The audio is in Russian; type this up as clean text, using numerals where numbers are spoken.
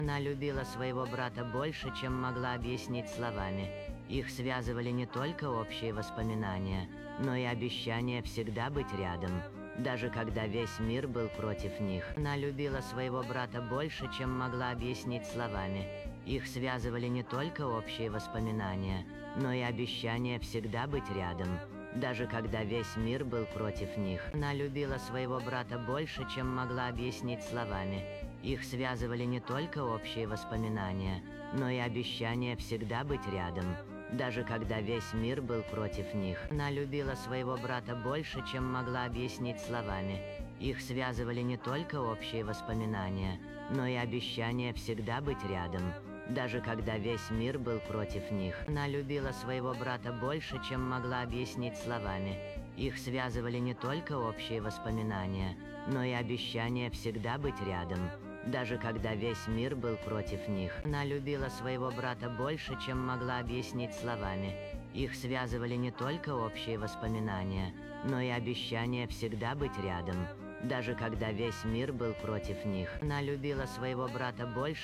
Она любила своего брата больше, чем могла объяснить словами. Их связывали не только общие воспоминания, но и обещание всегда быть рядом, даже когда весь мир был против них. Она любила своего брата больше, чем могла объяснить словами. Их связывали не только общие воспоминания, но и обещание всегда быть рядом, даже когда весь мир был против них. Она любила своего брата больше, чем могла объяснить словами. Их связывали не только общие воспоминания, но и обещание всегда быть рядом, даже когда весь мир был против них. Она любила своего брата больше, чем могла объяснить словами. Их связывали не только общие воспоминания, но и обещание всегда быть рядом, даже когда весь мир был против них. Она любила своего брата больше, чем могла объяснить словами. Их связывали не только общие воспоминания, но и обещание всегда быть рядом, даже когда весь мир был против них. Она любила своего брата больше, чем могла объяснить словами. Их связывали не только общие воспоминания, но и обещание всегда быть рядом, даже когда весь мир был против них. Она любила своего брата больше,